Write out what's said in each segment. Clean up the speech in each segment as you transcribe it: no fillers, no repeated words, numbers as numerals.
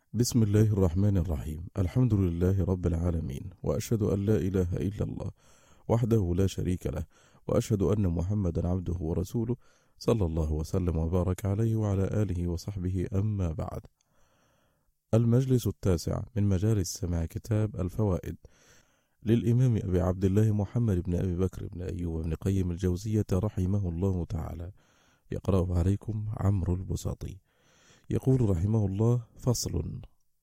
بسم الله الرحمن الرحيم. الحمد لله رب العالمين، وأشهد أن لا إله إلا الله وحده لا شريك له، وأشهد أن محمدا عبده ورسوله صلى الله وسلم وبارك عليه وعلى آله وصحبه. أما بعد، المجلس التاسع من مجالس سماع كتاب الفوائد للإمام أبي عبد الله محمد بن أبي بكر بن أيوب بن قيم الجوزية رحمه الله تعالى. يقرأ عليكم عمرو البساطي. يقول رحمه الله: فصل.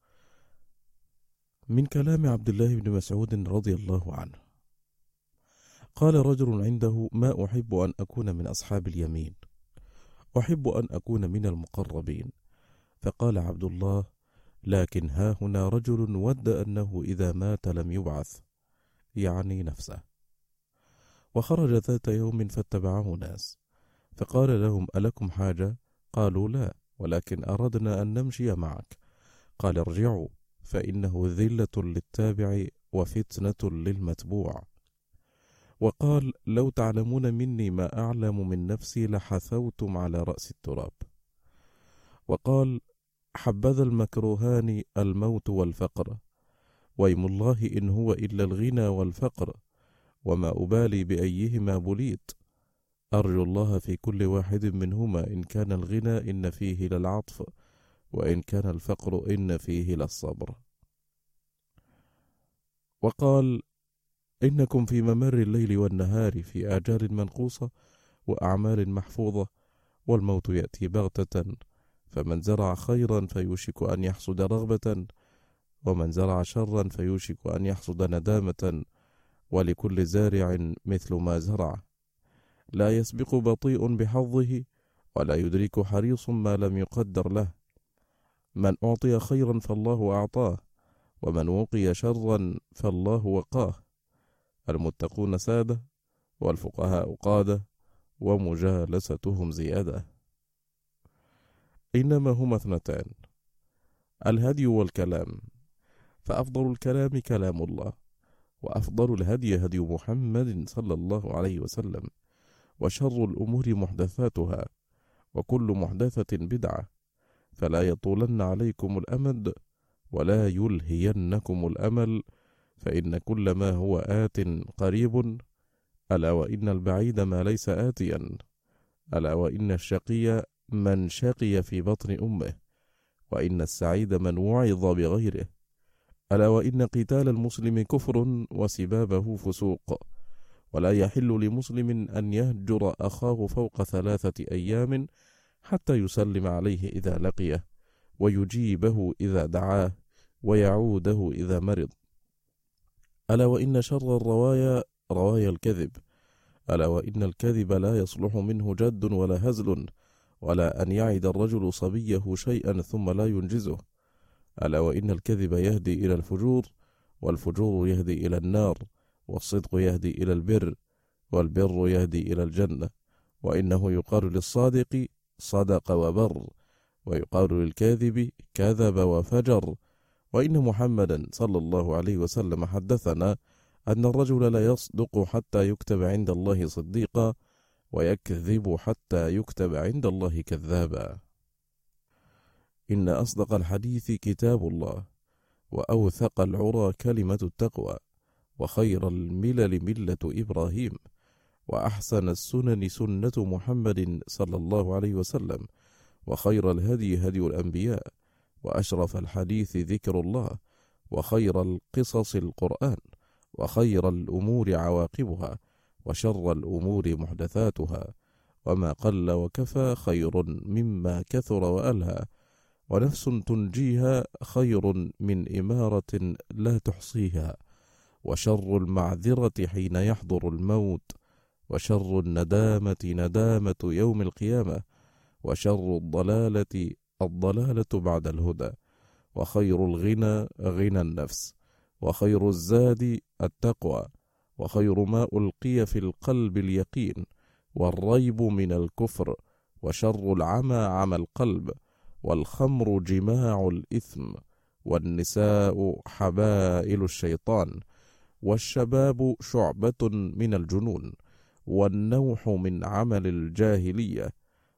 من كلام عبد الله بن مسعود رضي الله عنه: قال رجل عنده: ما أحب أن أكون من أصحاب اليمين، أحب أن أكون من المقربين. فقال عبد الله: لكن ها هنا رجل ود أنه إذا مات لم يبعث، يعني نفسه. وخرج ذات يوم فاتبعه ناس، فقال لهم: ألكم حاجة؟ قالوا: لا، ولكن أردنا أن نمشي معك. قال: ارجعوا، فإنه ذلة للتابع وفتنة للمتبوع. وقال: لو تعلمون مني ما أعلم من نفسي لحثوتم على رأس التراب. وقال: حبذا المكروهان الموت والفقر، ويم الله إن هو إلا الغنى والفقر، وما أبالي بأيهما بليت. أرجو الله في كل واحد منهما، إن كان الغنى إن فيه للعطف، وإن كان الفقر إن فيه للصبر. وقال: إنكم في ممر الليل والنهار في آجال منقوصة وأعمال محفوظة، والموت يأتي بغتة، فمن زرع خيرا فيوشك أن يحصد رغبة، ومن زرع شرا فيوشك أن يحصد ندامة، ولكل زارع مثل ما زرع. لا يسبق بطيء بحظه، ولا يدرك حريص ما لم يقدر له. من أعطي خيرا فالله أعطاه، ومن وقي شرا فالله وقاه. المتقون سادة، والفقهاء قادة، ومجالستهم زيادة. إنما هما اثنتان: الهدي والكلام، فأفضل الكلام كلام الله، وأفضل الهدي هدي محمد صلى الله عليه وسلم، وشر الأمور محدثاتها، وكل محدثة بدعة. فلا يطولن عليكم الأمد، ولا يلهينكم الأمل، فإن كل ما هو آت قريب، ألا وإن البعيد ما ليس آتيا، ألا وإن الشقي من شقي في بطن أمه، وإن السعيد من وعظ بغيره، ألا وإن قتال المسلم كفر وسبابه فسوق، ولا يحل لمسلم أن يهجر أخاه فوق 3 أيام، حتى يسلم عليه إذا لقيه، ويجيبه إذا دعاه، ويعوده إذا مرض. ألا وإن شر الروايا روايا الكذب، ألا وإن الكذب لا يصلح منه جد ولا هزل، ولا أن يعد الرجل صبيه شيئا ثم لا ينجزه. ألا وإن الكذب يهدي إلى الفجور، والفجور يهدي إلى النار، والصدق يهدي إلى البر، والبر يهدي إلى الجنة. وإنه يقال للصادق صدق وبر، ويقال للكاذب كذب وفجر. وإن محمدا صلى الله عليه وسلم حدثنا أن الرجل لا يصدق حتى يكتب عند الله صديقا، ويكذب حتى يكتب عند الله كذابا. إن أصدق الحديث كتاب الله، وأوثق العرى كلمة التقوى، وخير الملل ملة إبراهيم، وأحسن السنن سنة محمد صلى الله عليه وسلم، وخير الهدي هدي الأنبياء، وأشرف الحديث ذكر الله، وخير القصص القرآن، وخير الأمور عواقبها، وشر الأمور محدثاتها، وما قل وكفى خير مما كثر وألهى، ونفس تنجيها خير من إمارة لا تحصيها، وشر المعذرة حين يحضر الموت، وشر الندامة ندامة يوم القيامة، وشر الضلالة بعد الهدى، وخير الغنى غنى النفس، وخير الزاد التقوى، وخير ما ألقي في القلب اليقين، والريب من الكفر، وشر العمى عمى القلب، والخمر جماع الإثم، والنساء حبائل الشيطان، والشباب شعبة من الجنون، والنوح من عمل الجاهلية،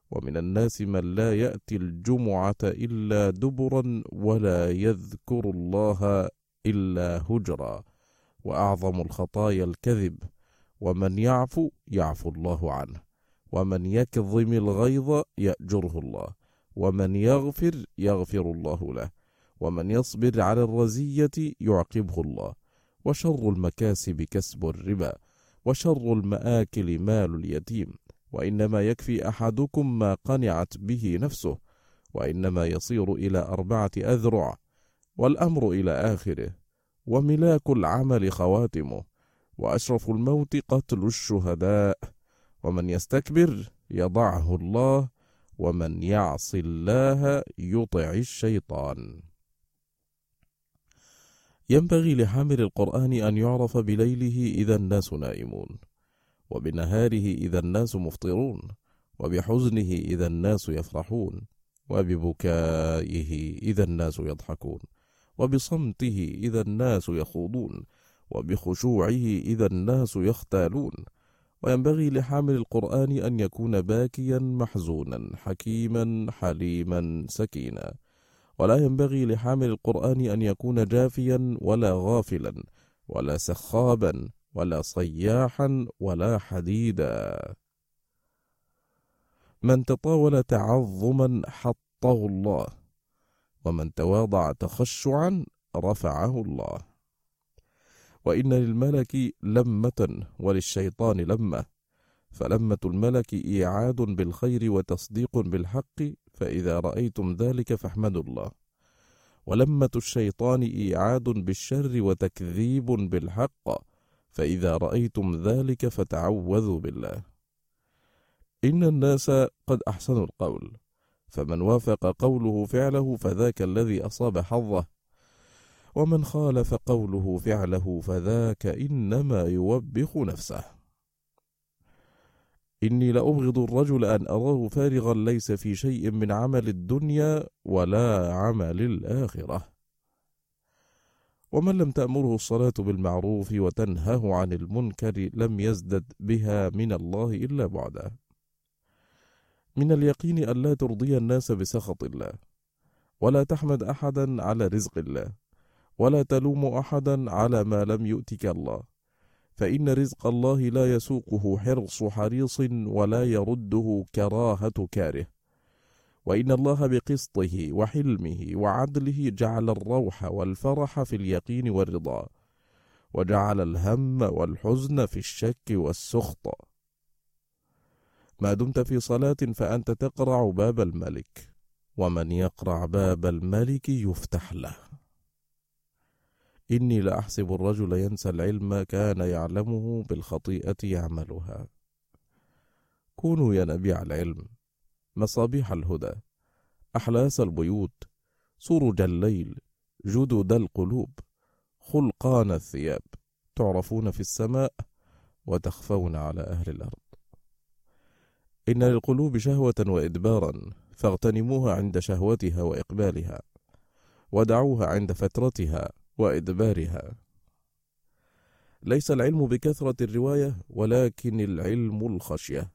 ومن الناس من لا يأتي الجمعة إلا دبرا ولا يذكر الله إلا هجرا، وأعظم الخطايا الكذب، ومن يعفو يعفو الله عنه، ومن يكظم الغيظ يأجره الله، ومن يغفر يغفر الله له، ومن يصبر على الرزية يعقبه الله. وشر المكاسب كسب الربا، وشر المآكل مال اليتيم، وإنما يكفي أحدكم ما قنعت به نفسه، وإنما يصير إلى 4 أذرع، والأمر إلى آخره، وملاك العمل خواتمه، وأشرف الموت قتل الشهداء، ومن يستكبر يضعه الله، ومن يعص الله يطع الشيطان. ينبغي لحامل القرآن أن يعرف بليله إذا الناس نائمون، وبنهاره إذا الناس مفطرون، وبحزنه إذا الناس يفرحون، وببكائه إذا الناس يضحكون، وبصمته إذا الناس يخوضون، وبخشوعه إذا الناس يختالون. وينبغي لحامل القرآن أن يكون باكيا محزونا حكيما حليما سكينا، ولا ينبغي لحامل القرآن أن يكون جافيا ولا غافلا ولا سخابا ولا صياحا ولا حديدا. من تطاول تعظما حطه الله، ومن تواضع تخشعا رفعه الله. وإن للملك لمة وللشيطان لمة، فلمة الملك إيعاد بالخير وتصديق بالحق، فإذا رأيتم ذلك فاحمدوا الله، ولمة الشيطان إيعاد بالشر وتكذيب بالحق، فإذا رأيتم ذلك فتعوذوا بالله. إن الناس قد أحسنوا القول، فمن وافق قوله فعله فذاك الذي أصاب حظه، ومن خالف قوله فعله فذاك إنما يوبخ نفسه. إني لأبغض الرجل أن أراه فارغا ليس في شيء من عمل الدنيا ولا عمل الآخرة. ومن لم تأمره الصلاة بالمعروف وتنهه عن المنكر لم يزدد بها من الله إلا بعدا. من اليقين أن لا ترضي الناس بسخط الله، ولا تحمد أحدا على رزق الله، ولا تلوم أحدا على ما لم يؤتك الله، فإن رزق الله لا يسوقه حرص حريص ولا يرده كراهة كاره، وإن الله بقسطه وحلمه وعدله جعل الروح والفرح في اليقين والرضا، وجعل الهم والحزن في الشك والسخط. ما دمت في صلاة فأنت تقرع باب الملك، ومن يقرع باب الملك يفتح له. إني لأحسب الرجل ينسى العلم كان يعلمه بالخطيئة يعملها. كونوا يا نبيع العلم مصابيح الهدى، أحلاس البيوت، سرج الليل، جدد القلوب، خلقان الثياب، تعرفون في السماء وتخفون على أهل الأرض. إن للقلوب شهوة وإدبارا، فاغتنموها عند شهوتها وإقبالها، ودعوها عند فترتها وإدبارها. ليس العلم بكثرة الرواية، ولكن العلم الخشية.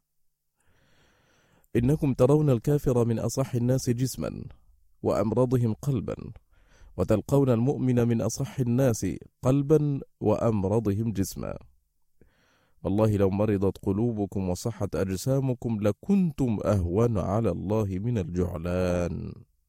إنكم ترون الكافر من أصح الناس جسما وأمرضهم قلبا، وتلقون المؤمن من أصح الناس قلبا وأمرضهم جسما. والله لو مرضت قلوبكم وصحت أجسامكم لكنتم أهون على الله من الجعلان.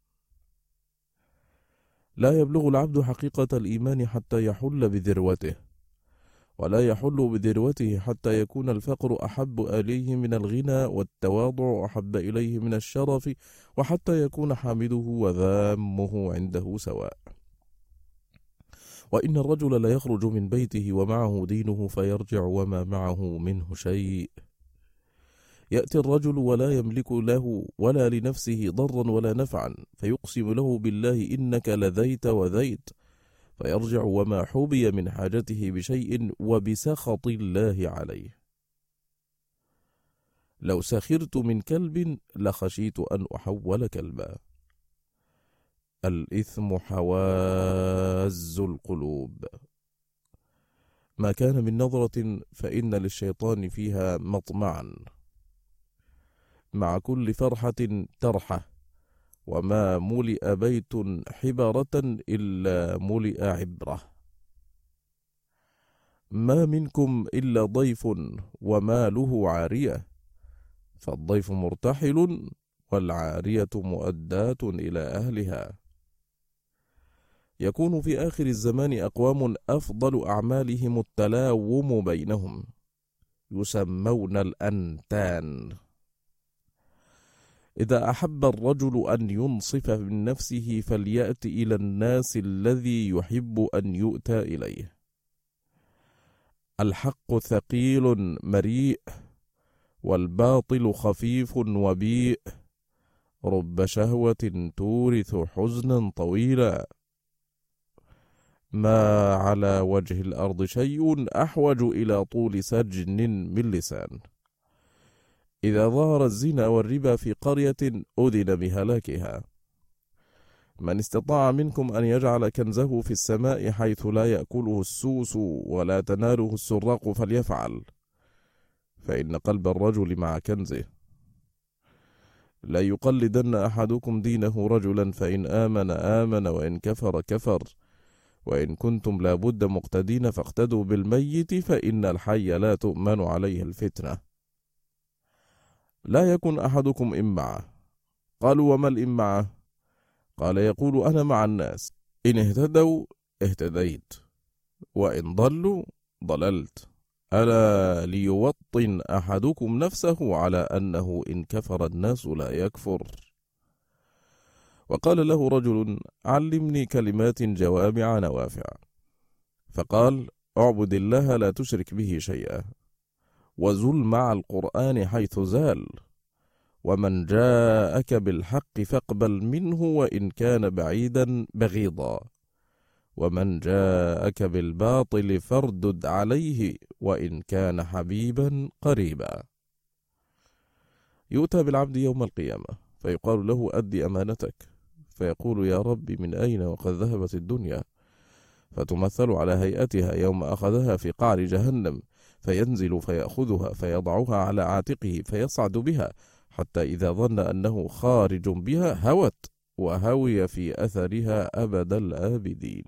لا يبلغ العبد حقيقة الإيمان حتى يحل بذروته، ولا يحل بذروته حتى يكون الفقر أحب إليه من الغنى، والتواضع أحب إليه من الشرف، وحتى يكون حامده وذامه عنده سواء. وإن الرجل لا يخرج من بيته ومعه دينه فيرجع وما معه منه شيء. يأتي الرجل ولا يملك له ولا لنفسه ضرا ولا نفعا، فيقسم له بالله إنك لذيت وذيت، فيرجع وما حبي من حاجته بشيء وبسخط الله عليه. لو سخرت من كلب لخشيت أن أحول كلبا. الإثم حواز القلوب. ما كان من نظرة فإن للشيطان فيها مطمعا. مع كل فرحة ترحة، وما ملئ بيت حبرة إلا ملئ عبرة. ما منكم إلا ضيف وماله عارية، فالضيف مرتحل والعارية مؤداة إلى أهلها. يكون في آخر الزمان أقوام أفضل أعمالهم التلاوم بينهم، يسمون الأنتان. إذا أحب الرجل أن ينصف من نفسه فليأت إلى الناس الذي يحب أن يؤتى إليه. الحق ثقيل مريء، والباطل خفيف وبيء، رب شهوة تورث حزنا طويلا. ما على وجه الأرض شيء أحوج إلى طول سجن من لسان. إذا ظهر الزنا والربا في قرية أذن بهلاكها. من استطاع منكم أن يجعل كنزه في السماء حيث لا يأكله السوس ولا تناله السراق فليفعل، فإن قلب الرجل مع كنزه. لا يقلدن أحدكم دينه رجلا، فإن آمن آمن وإن كفر كفر، وإن كنتم لابد مقتدين فاقتدوا بالميت، فإن الحي لا تؤمن عليه الفتنة. لا يكن أحدكم إمعة. قالوا وما الإمعة؟ قال يقول أنا مع الناس، إن اهتدوا اهتديت، وإن ضلوا ضللت. ألا ليوطن أحدكم نفسه على أنه إن كفر الناس لا يكفر. وقال له رجل علمني كلمات جوامع نوافع، فقال اعبد الله لا تشرك به شيئا، وزل مع القرآن حيث زال، ومن جاءك بالحق فاقبل منه وإن كان بعيدا بغيضا، ومن جاءك بالباطل فاردد عليه وإن كان حبيبا قريبا. يؤتى بالعبد يوم القيامة فيقال له أدي أمانتك، فيقول يا رب من أين وقد ذهبت الدنيا، فتمثل على هيئتها يوم أخذها في قعر جهنم، فينزل فيأخذها فيضعها على عاتقه فيصعد بها، حتى إذا ظن أنه خارج بها هوت وهوي في أثرها أبد الآبدين.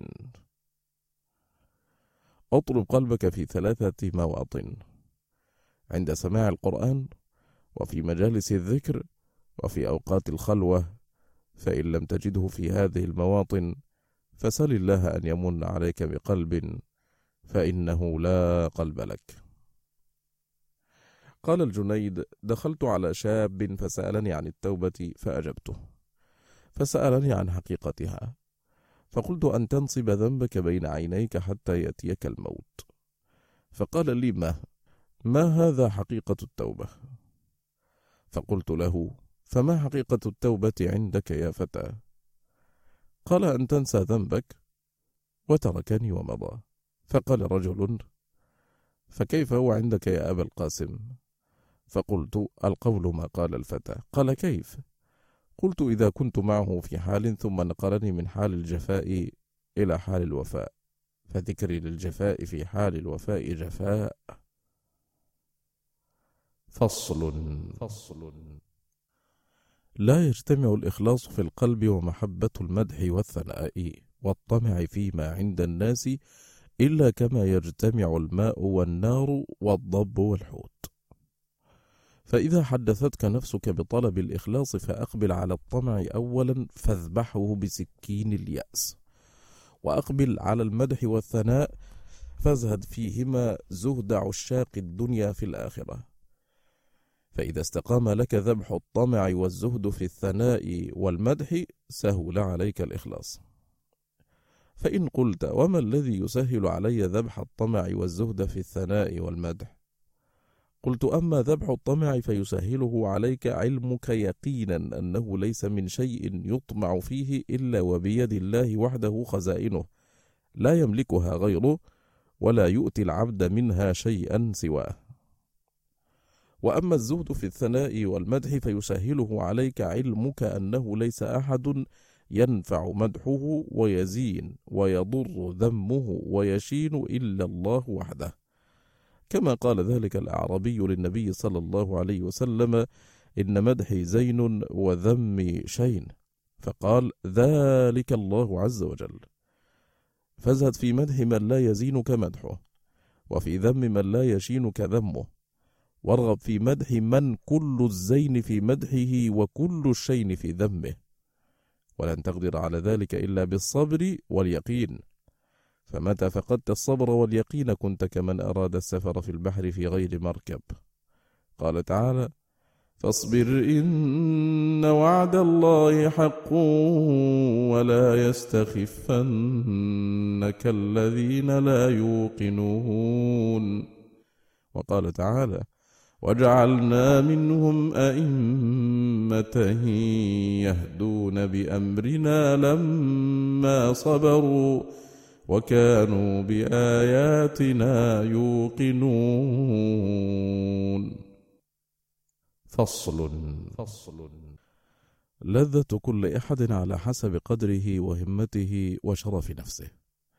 اطلب قلبك في 3 مواطن: عند سماع القرآن، وفي مجالس الذكر، وفي أوقات الخلوة. فإن لم تجده في هذه المواطن فسل الله أن يمن عليك بقلب، فإنه لا قلب لك. قال الجنيد: دخلت على شاب فسألني عن التوبة فأجبته، فسألني عن حقيقتها، فقلت أن تنصب ذنبك بين عينيك حتى يأتيك الموت. فقال لي: ما هذا حقيقة التوبة؟ فقلت له: فما حقيقة التوبة عندك يا فتى؟ قال: أن تنسى ذنبك. وتركني ومضى. فقال رجل: فكيف هو عندك يا أبا القاسم؟ فقلت: القول ما قال الفتى. قال: كيف؟ قلت: إذا كنت معه في حال ثم نقلني من حال الجفاء إلى حال الوفاء، فذكري للجفاء في حال الوفاء جفاء. فصل. لا يجتمع الإخلاص في القلب ومحبة المدح والثناء والطمع فيما عند الناس إلا كما يجتمع الماء والنار والضب والحوت. فإذا حدثتك نفسك بطلب الإخلاص فأقبل على الطمع أولا فاذبحه بسكين اليأس، وأقبل على المدح والثناء فازهد فيهما زهد عشاق الدنيا في الآخرة. فإذا استقام لك ذبح الطمع والزهد في الثناء والمدح سهل عليك الإخلاص. فإن قلت: وما الذي يسهل علي ذبح الطمع والزهد في الثناء والمدح؟ قلت: أما ذبح الطمع فيسهله عليك علمك يقينا أنه ليس من شيء يطمع فيه إلا وبيد الله وحده خزائنه، لا يملكها غيره ولا يؤتي العبد منها شيئا سواه. وأما الزهد في الثناء والمدح فيسهله عليك علمك أنه ليس أحد ينفع مدحه ويزين ويضر ذمه ويشين إلا الله وحده، كما قال ذلك الأعرابي للنبي صلى الله عليه وسلم: إن مدحي زين وذمي شين، فقال ذلك الله عز وجل. فازهد في مدح من لا يزينك مدحه، وفي ذم من لا يشينك ذمه، وارغب في مدح من كل الزين في مدحه وكل الشين في ذمه، ولن تقدر على ذلك إلا بالصبر واليقين، فمتى فقدت الصبر واليقين كنت كمن أراد السفر في البحر في غير مركب. قال تعالى فاصبر إن وعد الله حق ولا يستخفنك الذين لا يوقنون. وقال تعالى وجعلنا منهم أئمة يهدون بأمرنا لما صبروا وكانوا بآياتنا يوقنون. فصل لذة كل أحد على حسب قدره وهمته وشرف نفسه،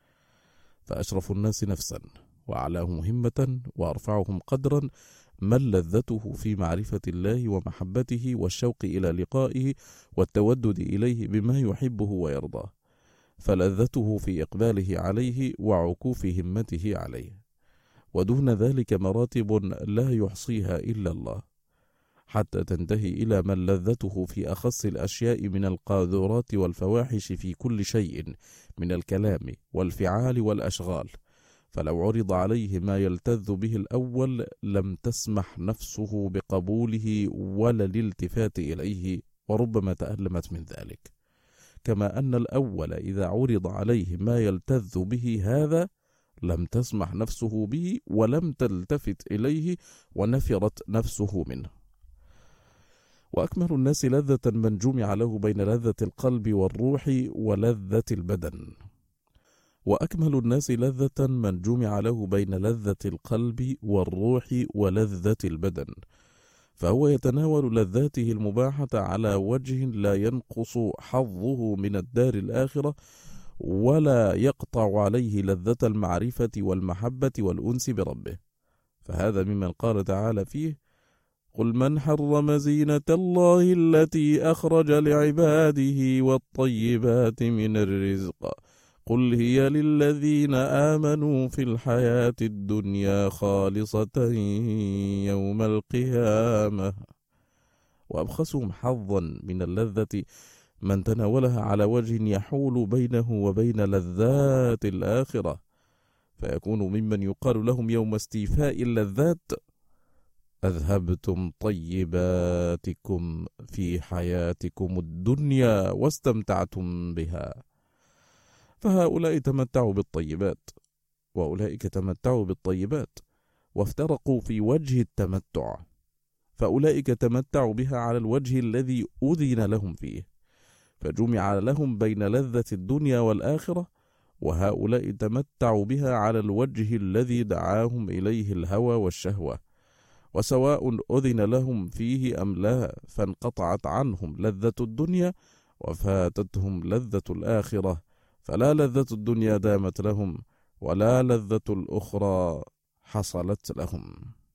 فأشرف الناس نفسا وأعلاهم همة وأرفعهم قدرا من لذته في معرفة الله ومحبته والشوق إلى لقائه والتودد إليه بما يحبه ويرضاه، فلذته في إقباله عليه وعكوف همته عليه، ودون ذلك مراتب لا يحصيها إلا الله، حتى تنتهي إلى من لذته في أخص الأشياء من القاذورات والفواحش في كل شيء من الكلام والفعال والأشغال، فلو عرض عليه ما يلتذ به الأول لم تسمح نفسه بقبوله ولا الالتفات إليه، وربما تألمت من ذلك، كما أن الأول إذا عرض عليه ما يلتذ به هذا لم تسمح نفسه به ولم تلتفت إليه ونفرت نفسه منه. وأكمل الناس لذة من جمع له بين لذة القلب والروح ولذة البدن، وأكمل الناس لذة من جمع له بين لذة القلب والروح ولذة البدن، فهو يتناول لذاته المباحة على وجه لا ينقص حظه من الدار الآخرة ولا يقطع عليه لذة المعرفة والمحبة والأنس بربه، فهذا ممن قال تعالى فيه قل من حرم زينة الله التي أخرج لعباده والطيبات من الرزق قل هي للذين آمنوا في الحياة الدنيا خالصة يوم القيامة. وأبخسهم حظا من اللذة من تناولها على وجه يحول بينه وبين لذات الآخرة، فيكون ممن يقال لهم يوم استيفاء اللذات أذهبتم طيباتكم في حياتكم الدنيا واستمتعتم بها، فهؤلاء تمتعوا بالطيبات وأولئك تمتعوا بالطيبات وافترقوا في وجه التمتع، فأولئك تمتعوا بها على الوجه الذي أذن لهم فيه فجمع لهم بين لذة الدنيا والآخرة، وهؤلاء تمتعوا بها على الوجه الذي دعاهم إليه الهوى والشهوة، وسواء أذن لهم فيه أم لا، فانقطعت عنهم لذة الدنيا وفاتتهم لذة الآخرة، فلا لذة الدنيا دامت لهم ولا لذة الأخرى حصلت لهم.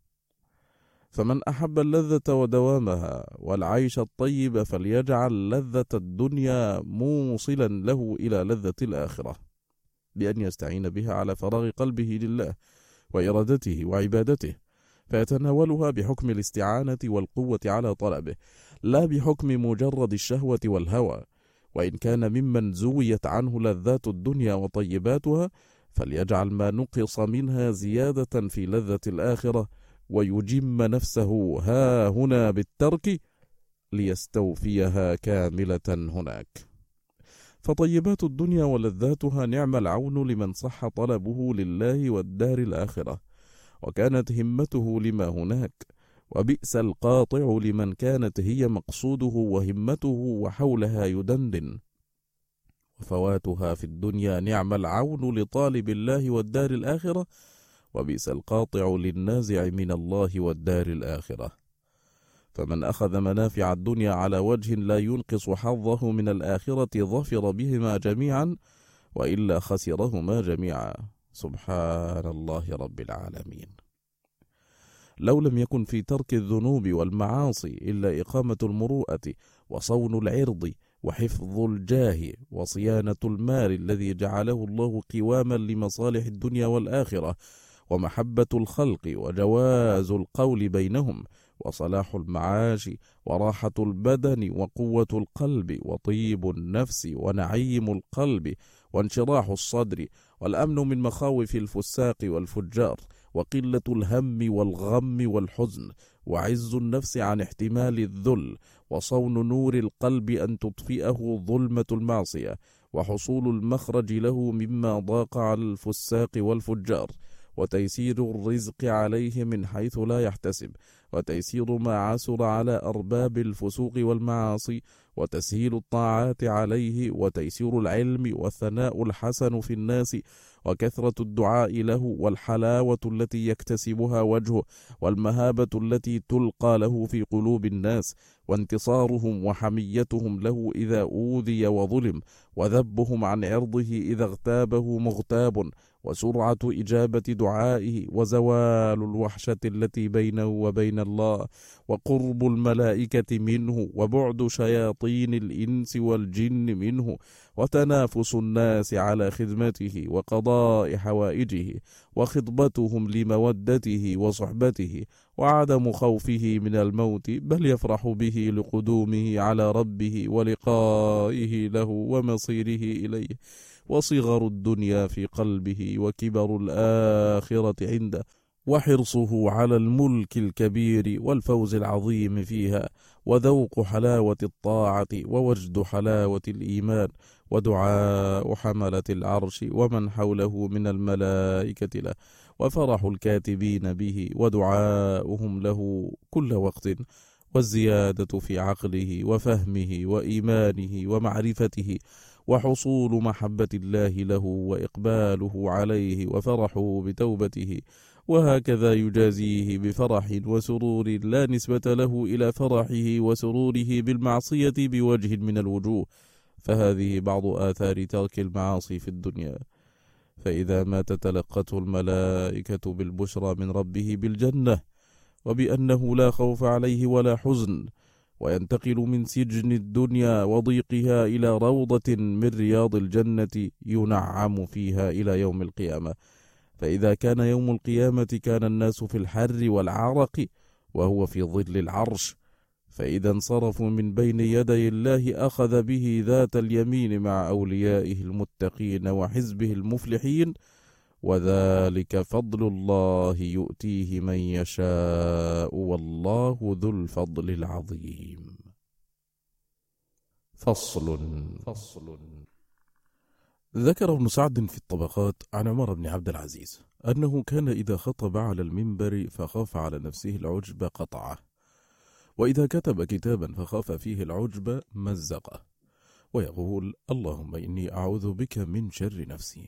فمن أحب اللذة ودوامها والعيش الطيب فليجعل لذة الدنيا موصلا له إلى لذة الآخرة بأن يستعين بها على فراغ قلبه لله وإرادته وعبادته، فيتناولها بحكم الاستعانة والقوة على طلبه لا بحكم مجرد الشهوة والهوى، وإن كان ممن زويت عنه لذات الدنيا وطيباتها فليجعل ما نقص منها زيادة في لذة الآخرة ويجم نفسه ها هنا بالترك ليستوفيها كاملة هناك. فطيبات الدنيا ولذاتها نعم العون لمن صح طلبه لله والدار الآخرة وكانت همته لما هناك، وبئس القاطع لمن كانت هي مقصوده وهمته وحولها يدندن. وفواتها في الدنيا نعم العون لطالب الله والدار الآخرة، وبئس القاطع للنازع من الله والدار الآخرة. فمن أخذ منافع الدنيا على وجه لا ينقص حظه من الآخرة ظفر بهما جميعا، وإلا خسرهما جميعا. سبحان الله رب العالمين. لو لم يكن في ترك الذنوب والمعاصي إلا إقامة المروءة وصون العرض وحفظ الجاه وصيانة المال الذي جعله الله قواما لمصالح الدنيا والآخرة، ومحبة الخلق وجواز القول بينهم، وصلاح المعاش وراحة البدن وقوة القلب وطيب النفس ونعيم القلب وانشراح الصدر والأمن من مخاوف الفساق والفجار وقلة الهم والغم والحزن وعز النفس عن احتمال الذل وصون نور القلب أن تطفئه ظلمة المعصية وحصول المخرج له مما ضاق على الفساق والفجار وتيسير الرزق عليه من حيث لا يحتسب وتيسير ما عسر على أرباب الفسوق والمعاصي وتسهيل الطاعات عليه وتيسير العلم والثناء الحسن في الناس وكثرة الدعاء له والحلاوة التي يكتسبها وجهه والمهابة التي تلقى له في قلوب الناس وانتصارهم وحميتهم له إذا أوذي وظلم وذبهم عن عرضه إذا اغتابه مغتاب وسرعة إجابة دعائه وزوال الوحشة التي بينه وبين الله وقرب الملائكة منه وبعد شياطين الإنس والجن منه وتنافس الناس على خدمته وقضاء حوائجه وخطبتهم لمودته وصحبته وعدم خوفه من الموت بل يفرح به لقدومه على ربه ولقائه له ومصيره إليه وصغر الدنيا في قلبه وكبر الآخرة عنده وحرصه على الملك الكبير والفوز العظيم فيها وذوق حلاوة الطاعة ووجد حلاوة الإيمان ودعاء حملة العرش ومن حوله من الملائكة له وفرح الكاتبين به ودعاؤهم له كل وقت والزيادة في عقله وفهمه وإيمانه ومعرفته وحصول محبة الله له وإقباله عليه وفرحه بتوبته وهكذا يجازيه بفرح وسرور لا نسبة له إلى فرحه وسروره بالمعصية بوجه من الوجوه. فهذه بعض آثار ترك المعاصي في الدنيا. فإذا مات تلقته الملائكة بالبشرى من ربه بالجنة وبأنه لا خوف عليه ولا حزن، وينتقل من سجن الدنيا وضيقها إلى روضة من رياض الجنة ينعم فيها إلى يوم القيامة. فإذا كان يوم القيامة كان الناس في الحر والعرق وهو في ظل العرش، فإذا انصرفوا من بين يدي الله أخذ به ذات اليمين مع أوليائه المتقين وحزبه المفلحين، وذلك فضل الله يؤتيه من يشاء والله ذو الفضل العظيم. فصل ذكر ابن سعد في الطبقات عن عمر بن عبد العزيز أنه كان إذا خطب على المنبر فخاف على نفسه العجب قطعه، وإذا كتب كتابا فخاف فيه العجب مزقه، ويقول اللهم إني أعوذ بك من شر نفسي.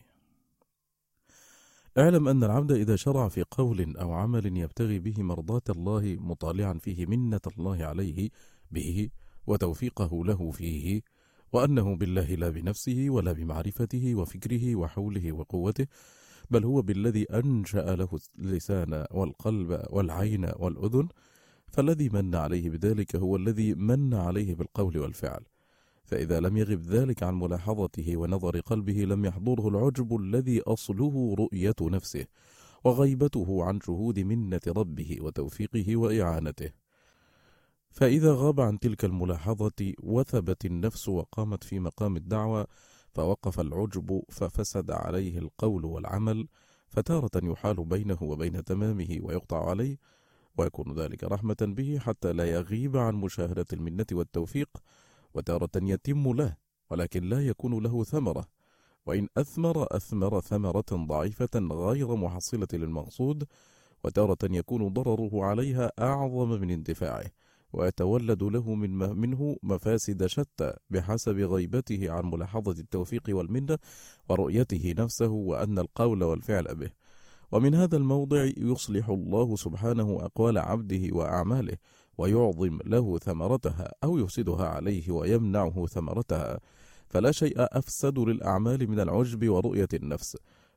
اعلم أن العبد إذا شرع في قول أو عمل يبتغي به مرضاة الله مطالعا فيه منة الله عليه به وتوفيقه له فيه، وأنه بالله لا بنفسه ولا بمعرفته وفكره وحوله وقوته، بل هو بالذي أنشأ له اللسان والقلب والعين والأذن، فالذي من عليه بذلك هو الذي من عليه بالقول والفعل. فإذا لم يغب ذلك عن ملاحظته ونظر قلبه لم يحضره العجب الذي أصله رؤية نفسه وغيبته عن شهود منة ربه وتوفيقه وإعانته. فإذا غاب عن تلك الملاحظة وثبت النفس وقامت في مقام الدعوة فوقف العجب ففسد عليه القول والعمل، فتارة يحال بينه وبين تمامه ويقطع عليه، ويكون ذلك رحمة به حتى لا يغيب عن مشاهدة المنة والتوفيق، وتارة يتم له ولكن لا يكون له ثمرة، وإن أثمر ثمرة ضعيفة غير محصلة للمقصود، وتارة يكون ضرره عليها أعظم من انتفاعه، ويتولد له منه مفاسد شتى بحسب غيبته عن ملاحظة التوفيق والمنة ورؤيته نفسه وأن القول والفعل به. ومن هذا الموضع يصلح الله سبحانه أقوال عبده وأعماله ويعظم له ثمرتها أو يفسدها عليه ويمنعه ثمرتها، فلا شيء أفسد للأعمال من العجب ورؤية النفس،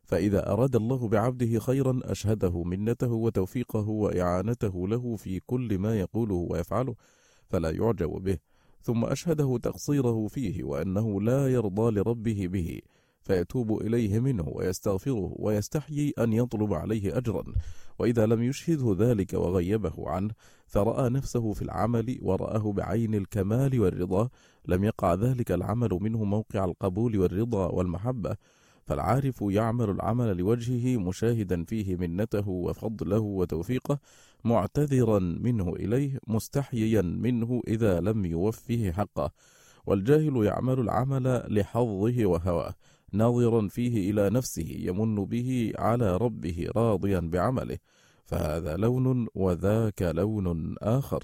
فإذا أراد الله بعبده خيرا أشهده منته وتوفيقه وإعانته له في كل ما يقوله ويفعله فلا يعجب به، ثم أشهده تقصيره فيه وأنه لا يرضى لربه به، فيتوب إليه منه ويستغفره ويستحيي أن يطلب عليه أجرا. وإذا لم يشهده ذلك وغيبه عنه فرأى نفسه في العمل ورآه بعين الكمال والرضا، لم يقع ذلك العمل منه موقع القبول والرضا والمحبة. فالعارف يعمل العمل لوجهه مشاهدا فيه منته وفضله وتوفيقه، معتذرا منه إليه مستحييا منه إذا لم يوفه حقه. والجاهل يعمل العمل لحظه وهواه، ناظرا فيه إلى نفسه يمن به على ربه راضيا بعمله، فهذا لون وذاك لون آخر.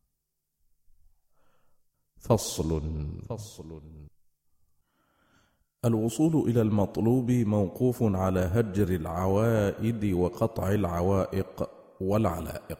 فصل. الوصول إلى المطلوب موقوف على هجر العوائد وقطع العوائق والعلائق.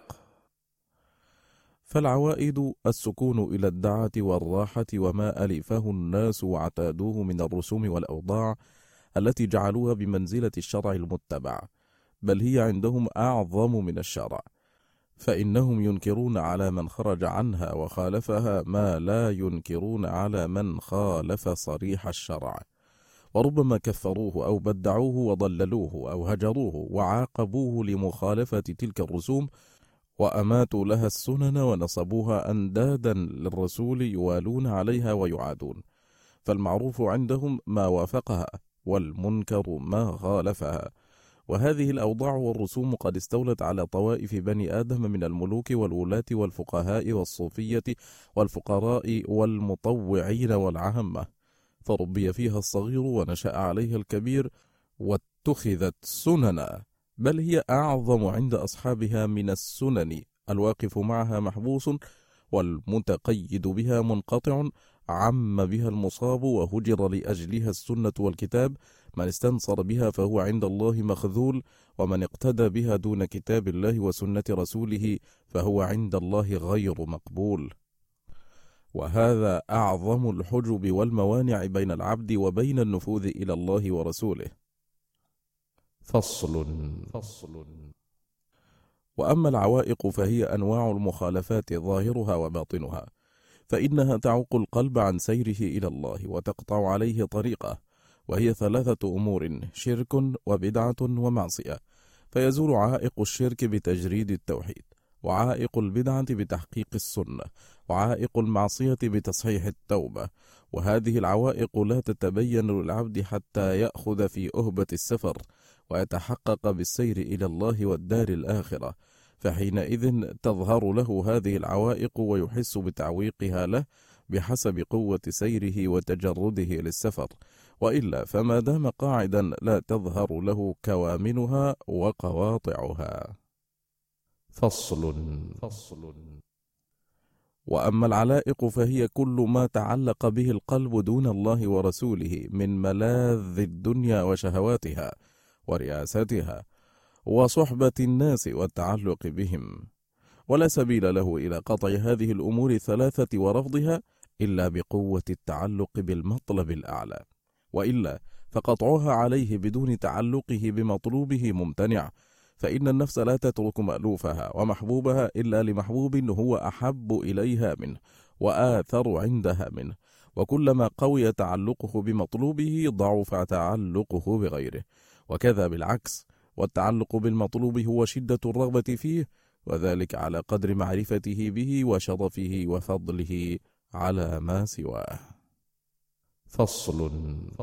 فالعوائد السكون إلى الدعة والراحة وما ألفه الناس واعتادوه من الرسوم والأوضاع التي جعلوها بمنزلة الشرع المتبع، بل هي عندهم أعظم من الشرع، فإنهم ينكرون على من خرج عنها وخالفها ما لا ينكرون على من خالف صريح الشرع، وربما كفروه أو بدعوه وضللوه أو هجروه وعاقبوه لمخالفة تلك الرسوم، وأماتوا لها السنن ونصبوها أندادا للرسول يوالون عليها ويعادون. فالمعروف عندهم ما وافقها، والمنكر ما خالفها. وهذه الأوضاع والرسوم قد استولت على طوائف بني آدم من الملوك والولاة والفقهاء والصوفية والفقراء والمطوعين والعامة، فربي فيها الصغير ونشأ عليها الكبير واتخذت سننا، بل هي أعظم عند أصحابها من السنن. الواقف معها محبوس، والمتقيد بها منقطع. عم بها المصاب وهجر لأجلها السنة والكتاب. من استنصر بها فهو عند الله مخذول، ومن اقتدى بها دون كتاب الله وسنة رسوله فهو عند الله غير مقبول. وهذا أعظم الحجب والموانع بين العبد وبين النفوذ إلى الله ورسوله. فصل. وأما العوائق فهي أنواع المخالفات ظاهرها وباطنها، فإنها تعوق القلب عن سيره إلى الله وتقطع عليه طريقه، وهي 3 أمور: شرك وبدعة ومعصية. فيزول عائق الشرك بتجريد التوحيد، وعائق البدعة بتحقيق السنة، وعائق المعصية بتصحيح التوبة. وهذه العوائق لا تتبين للعبد حتى يأخذ في أهبة السفر ويتحقق بالسير إلى الله والدار الآخرة، فحينئذ تظهر له هذه العوائق ويحس بتعويقها له بحسب قوة سيره وتجرده للسفر، وإلا فما دام قاعدا لا تظهر له كوامنها وقواطعها. فصل. وأما العلائق فهي كل ما تعلق به القلب دون الله ورسوله من ملاذ الدنيا وشهواتها ورياستها وصحبة الناس والتعلق بهم، ولا سبيل له إلى قطع هذه الأمور 3 ورفضها إلا بقوة التعلق بالمطلب الأعلى، وإلا فقطعها عليه بدون تعلقه بمطلوبه ممتنع، فإن النفس لا تترك مألوفها ومحبوبها إلا لمحبوب هو أحب إليها منه وآثر عندها منه، وكلما قوي تعلقه بمطلوبه ضعف تعلقه بغيره، وكذا بالعكس. والتعلق بالمطلوب هو شدة الرغبة فيه، وذلك على قدر معرفته به وشرفه وفضله على ما سواه. فصل.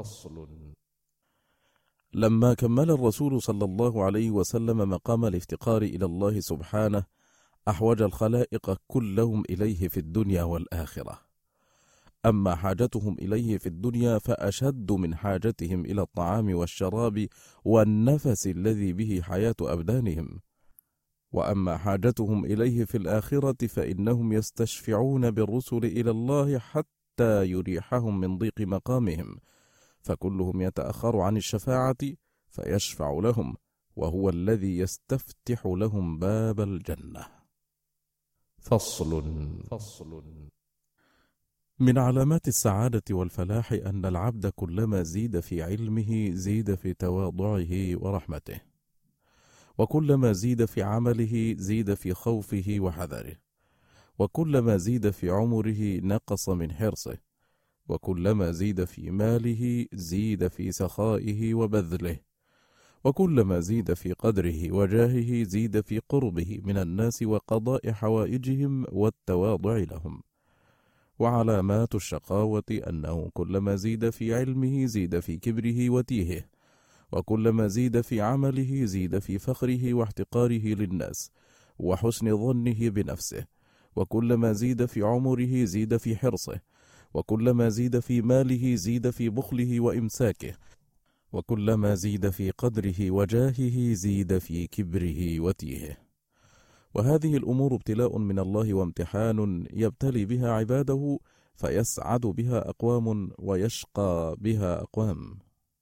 لما كمل الرسول صلى الله عليه وسلم مقام الافتقار إلى الله سبحانه، أحوج الخلائق كلهم إليه في الدنيا والآخرة. أما حاجتهم إليه في الدنيا فأشد من حاجتهم إلى الطعام والشراب والنفس الذي به حياة أبدانهم. وأما حاجتهم إليه في الآخرة فإنهم يستشفعون بالرسل إلى الله حتى يريحهم من ضيق مقامهم، فكلهم يتأخر عن الشفاعة فيشفع لهم، وهو الذي يستفتح لهم باب الجنة. فصل. من علامات السعادة والفلاح أن العبد كلما زيد في علمه زيد في تواضعه ورحمته، وكلما زيد في عمله زيد في خوفه وحذره، وكلما زيد في عمره نقص من حرصه، وكلما زيد في ماله زيد في سخائه وبذله، وكلما زيد في قدره وجاهه زيد في قربه من الناس وقضاء حوائجهم والتواضع لهم. وعلامات الشقاوة أنه كلما زيد في علمه زيد في كبره وتيهه، وكلما زيد في عمله زيد في فخره واحتقاره للناس وحسن ظنه بنفسه، وكلما زيد في عمره زيد في حرصه، وكلما زيد في ماله زيد في بخله وإمساكه، وكلما زيد في قدره وجاهه زيد في كبره وتيهه. وهذه الأمور ابتلاء من الله وامتحان يبتلي بها عباده، فيسعد بها أقوام ويشقى بها أقوام.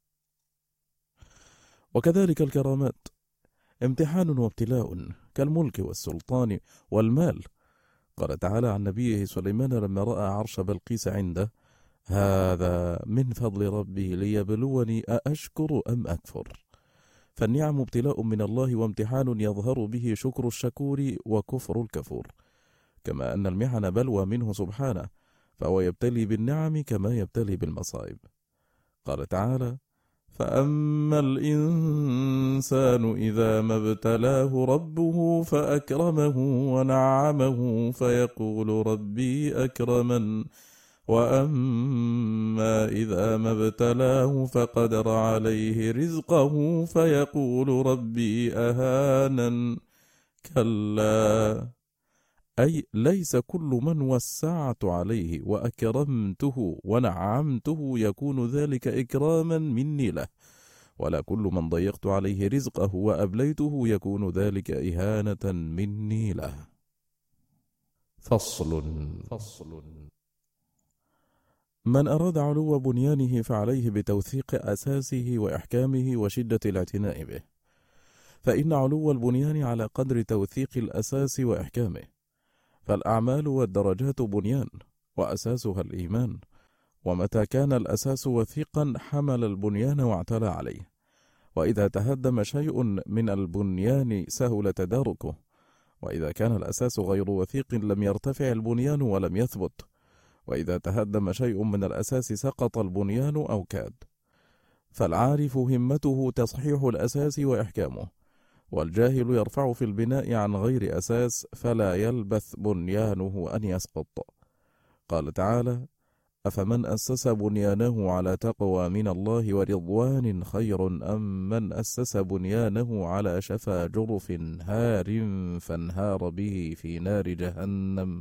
وكذلك الكرامات امتحان وابتلاء كالملك والسلطان والمال. قال تعالى عن نبيه سليمان لما رأى عرش بلقيس عنده: هذا من فضل ربي ليبلوني أأشكر أم أكفر. فالنعم ابتلاء من الله وامتحان يظهر به شكر الشكور وكفر الكفور، كما أن المحن بلوى منه سبحانه، فهو يبتلي بالنعم كما يبتلي بالمصائب. قال تعالى: فأما الإنسان إذا ما ابتلاه ربه فأكرمه ونعمه فيقول ربي أكرمن، وأما إذا ما ابتلاه فقدر عليه رزقه فيقول ربي أهانن. كلا، أي ليس كل من وسعت عليه وأكرمته ونعمته يكون ذلك إكراما مني له، ولا كل من ضيقت عليه رزقه وأبليته يكون ذلك إهانة مني له. فصل. من أراد علو بنيانه فعليه بتوثيق أساسه وإحكامه وشدة الاعتناء به، فإن علو البنيان على قدر توثيق الأساس وإحكامه. فالأعمال والدرجات بنيان، وأساسها الإيمان، ومتى كان الأساس وثيقا حمل البنيان واعتلى عليه، وإذا تهدم شيء من البنيان سهل تداركه، وإذا كان الأساس غير وثيق لم يرتفع البنيان ولم يثبت، وإذا تهدم شيء من الأساس سقط البنيان أو كاد. فالعارف همته تصحيح الأساس وإحكامه، والجاهل يرفع في البناء عن غير أساس فلا يلبث بنيانه أن يسقط. قال تعالى: أفمن أسس بنيانه على تقوى من الله ورضوان خير أم من أسس بنيانه على شفا جرف هار فانهار به في نار جهنم.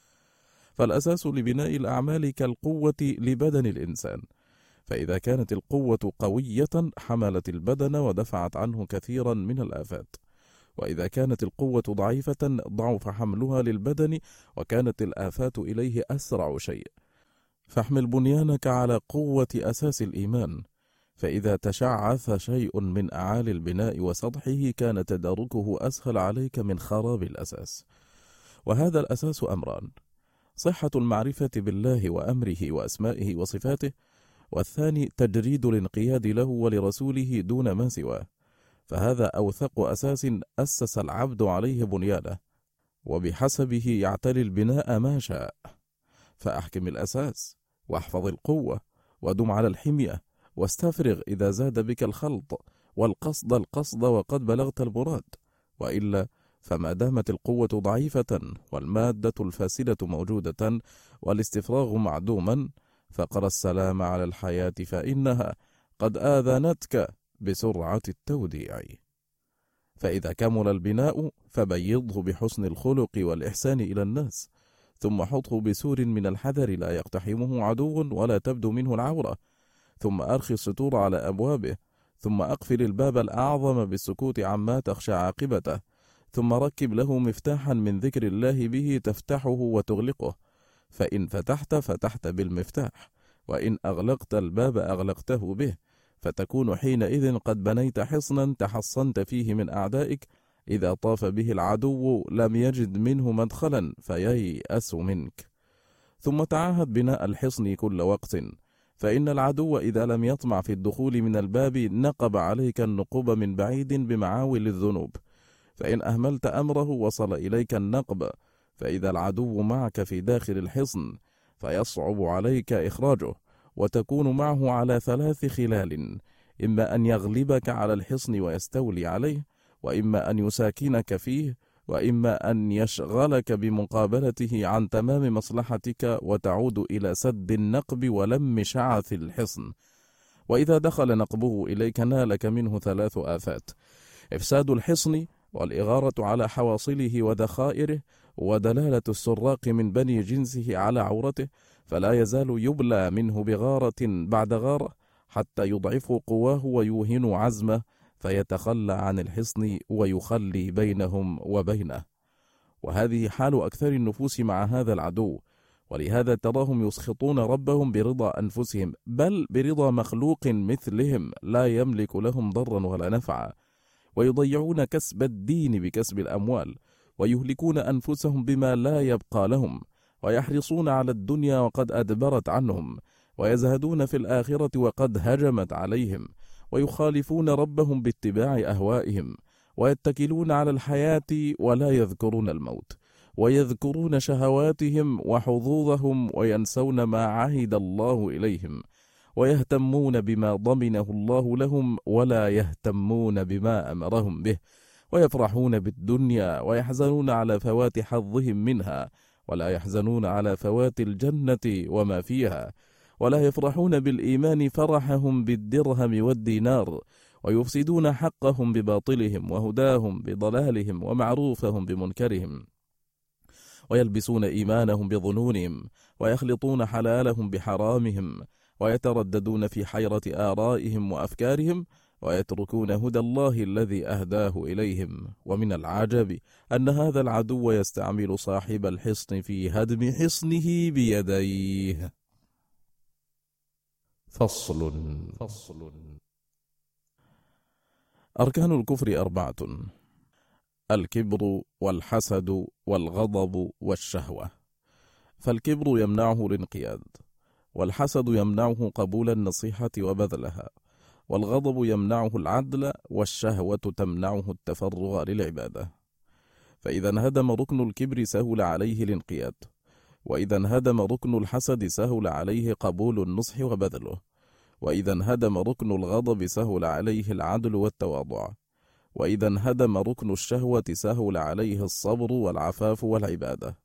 فالأساس لبناء الأعمال كالقوة لبدن الإنسان، فإذا كانت القوة قوية حملت البدن ودفعت عنه كثيرا من الآفات، وإذا كانت القوة ضعيفة ضعف حملها للبدن وكانت الآفات إليه أسرع شيء. فاحمل بنيانك على قوة أساس الإيمان، فإذا تشعث شيء من أعالي البناء وسطحه كان تداركه أسهل عليك من خراب الأساس. وهذا الأساس أمران: صحة المعرفة بالله وأمره وأسمائه وصفاته، والثاني تجريد الانقياد له ولرسوله دون ما سواه، فهذا أوثق أساس أسس العبد عليه بنيانه، وبحسبه يعتلي البناء ما شاء. فأحكم الأساس واحفظ القوة ودم على الحمية، واستفرغ إذا زاد بك الخلط، والقصد وقد بلغت المراد، وإلا فما دامت القوة ضعيفة والمادة الفاسدة موجودة والاستفراغ معدوما فقر السلام على الحياة، فإنها قد آذنتك بسرعة التوديع. فإذا كمل البناء فبيضه بحسن الخلق والإحسان إلى الناس، ثم حطه بسور من الحذر لا يقتحمه عدو ولا تبدو منه العورة، ثم أرخي الستور على أبوابه، ثم أقفل الباب الأعظم بالسكوت عما تخشى عاقبته، ثم ركب له مفتاحا من ذكر الله به تفتحه وتغلقه، فإن فتحت بالمفتاح، وإن أغلقت الباب أغلقته به، فتكون حينئذ قد بنيت حصنا تحصنت فيه من أعدائك، إذا طاف به العدو لم يجد منه مدخلا فييأس منك. ثم تعاهد بناء الحصن كل وقت، فإن العدو إذا لم يطمع في الدخول من الباب نقب عليك النقوب من بعيد بمعاول الذنوب، فإن أهملت أمره وصل إليك النقب، فإذا العدو معك في داخل الحصن فيصعب عليك إخراجه، وتكون معه على 3 خلال: إما أن يغلبك على الحصن ويستولي عليه، وإما أن يساكنك فيه، وإما أن يشغلك بمقابلته عن تمام مصلحتك وتعود إلى سد النقب ولم شعث الحصن. وإذا دخل نقبه إليك نالك منه 3 آفات: إفساد الحصن، والإغارة على حواصله وذخائره، ودلالة السراق من بني جنسه على عورته، فلا يزال يبلى منه بغارة بعد غارة حتى يضعفوا قواه ويوهنوا عزمه، فيتخلى عن الحصن ويخلي بينهم وبينه. وهذه حال أكثر النفوس مع هذا العدو، ولهذا تراهم يسخطون ربهم برضا أنفسهم، بل برضا مخلوق مثلهم لا يملك لهم ضرا ولا نفعا، ويضيعون كسب الدين بكسب الأموال، ويهلكون أنفسهم بما لا يبقى لهم، ويحرصون على الدنيا وقد أدبرت عنهم، ويزهدون في الآخرة وقد هجمت عليهم، ويخالفون ربهم باتباع أهوائهم، ويتكلون على الحياة ولا يذكرون الموت، ويذكرون شهواتهم وحظوظهم، وينسون ما عهد الله إليهم، ويهتمون بما ضمنه الله لهم ولا يهتمون بما أمرهم به، ويفرحون بالدنيا ويحزنون على فوات حظهم منها، ولا يحزنون على فوات الجنة وما فيها، ولا يفرحون بالإيمان فرحهم بالدرهم والدينار، ويفسدون حقهم بباطلهم، وهداهم بضلالهم، ومعروفهم بمنكرهم، ويلبسون إيمانهم بظنونهم، ويخلطون حلالهم بحرامهم، ويترددون في حيرة آرائهم وأفكارهم، ويتركون هدى الله الذي أهداه إليهم. ومن العجب أن هذا العدو يستعمل صاحب الحصن في هدم حصنه بيديه. فصل. أركان الكفر 4: الكبر والحسد والغضب والشهوة. فالكبر يمنعه الانقياد، والحسد يمنعه قبول النصيحة وبذلها، والغضب يمنعه العدل، والشهوة تمنعه التفرغ للعبادة. فإذا انهدم ركن الكبر سهل عليه الانقياد، وإذا انهدم ركن الحسد سهل عليه قبول النصح وبذله، وإذا انهدم ركن الغضب سهل عليه العدل والتواضع، وإذا انهدم ركن الشهوة سهل عليه الصبر والعفاف والعبادة.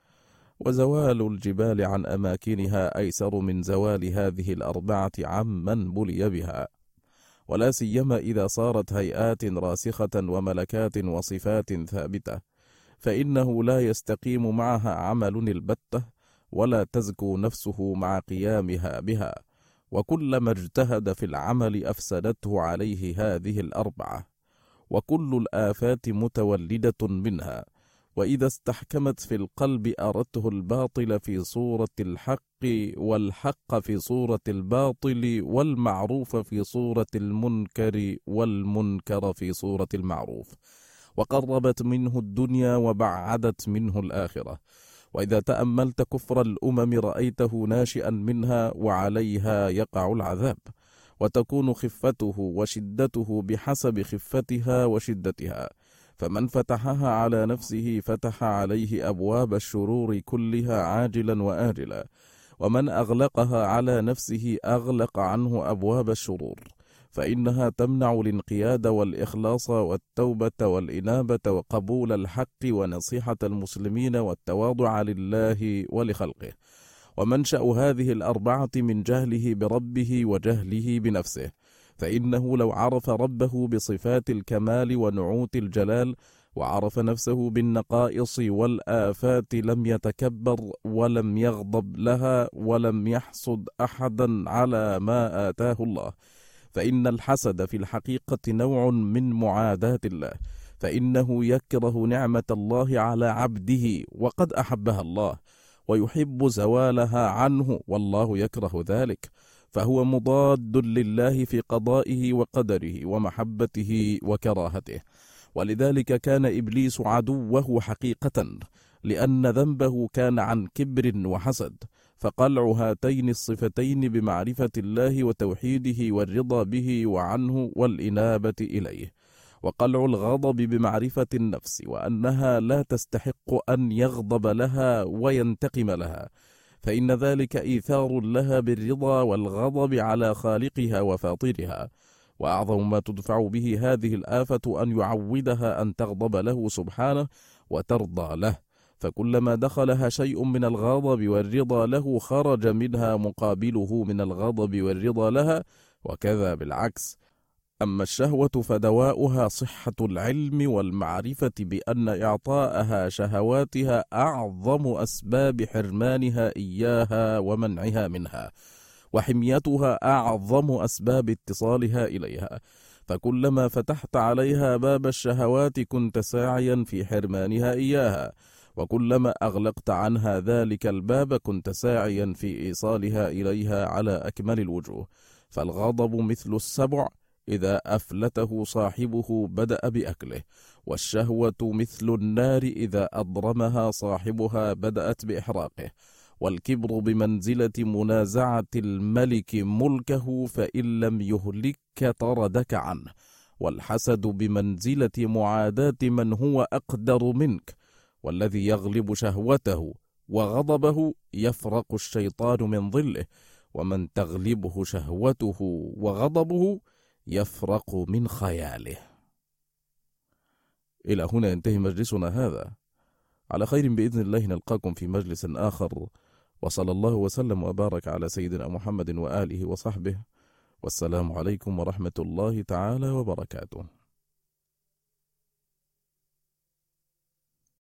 وزوال الجبال عن أماكنها أيسر من زوال هذه الأربعة عمن بلي بها، ولا سيما إذا صارت هيئات راسخة وملكات وصفات ثابتة، فإنه لا يستقيم معها عمل البتة، ولا تزكو نفسه مع قيامها بها، وكلما اجتهد في العمل أفسدته عليه هذه الأربعة، وكل الآفات متولدة منها. وإذا استحكمت في القلب أردته الباطل في صورة الحق، والحق في صورة الباطل، والمعروف في صورة المنكر، والمنكر في صورة المعروف، وقربت منه الدنيا وبعدت منه الآخرة. وإذا تأملت كفر الأمم رأيته ناشئا منها، وعليها يقع العذاب، وتكون خفته وشدته بحسب خفتها وشدتها، فمن فتحها على نفسه فتح عليه أبواب الشرور كلها عاجلا وآجلا، ومن أغلقها على نفسه أغلق عنه أبواب الشرور، فإنها تمنع الانقياد والإخلاص والتوبة والإنابة وقبول الحق ونصيحة المسلمين والتواضع لله ولخلقه. ومنشأ هذه الأربعة من جهله بربه وجهله بنفسه، فإنه لو عرف ربه بصفات الكمال ونعوت الجلال، وعرف نفسه بالنقائص والآفات، لم يتكبر ولم يغضب لها ولم يحسد أحدا على ما آتاه الله. فإن الحسد في الحقيقة نوع من معاداة الله، فإنه يكره نعمة الله على عبده وقد أحبها الله، ويحب زوالها عنه والله يكره ذلك، فهو مضاد لله في قضائه وقدره ومحبته وكراهته. ولذلك كان إبليس عدوه حقيقة، لأن ذنبه كان عن كبر وحسد، فقلع هاتين الصفتين بمعرفة الله وتوحيده والرضا به وعنه والإنابة إليه، وقلع الغضب بمعرفة النفس وأنها لا تستحق أن يغضب لها وينتقم لها، فإن ذلك إيثار لها بالرضا والغضب على خالقها وفاطرها. وأعظم ما تدفع به هذه الآفة أن يعودها أن تغضب له سبحانه وترضى له، فكلما دخلها شيء من الغضب والرضا له خرج منها مقابله من الغضب والرضا لها، وكذا بالعكس. أما الشهوة فدواؤها صحة العلم والمعرفة بأن إعطاءها شهواتها أعظم أسباب حرمانها إياها ومنعها منها، وحميتها أعظم أسباب اتصالها إليها، فكلما فتحت عليها باب الشهوات كنت ساعيا في حرمانها إياها، وكلما أغلقت عنها ذلك الباب كنت ساعيا في إيصالها إليها على أكمل الوجوه. فالغضب مثل السبع، إذا أفلته صاحبه بدأ بأكله، والشهوة مثل النار، إذا أضرمها صاحبها بدأت بإحراقه، والكبر بمنزلة منازعة الملك ملكه، فإن لم يهلك طردك عنه، والحسد بمنزلة معاداة من هو أقدر منك، والذي يغلب شهوته وغضبه يفرق الشيطان من ظله، ومن تغلبه شهوته وغضبه يفرق من خياله. إلى هنا ينتهي مجلسنا هذا، على خير بإذن الله نلقاكم في مجلس آخر، وصلى الله وسلم وبارك على سيدنا محمد وآله وصحبه، والسلام عليكم ورحمة الله تعالى وبركاته.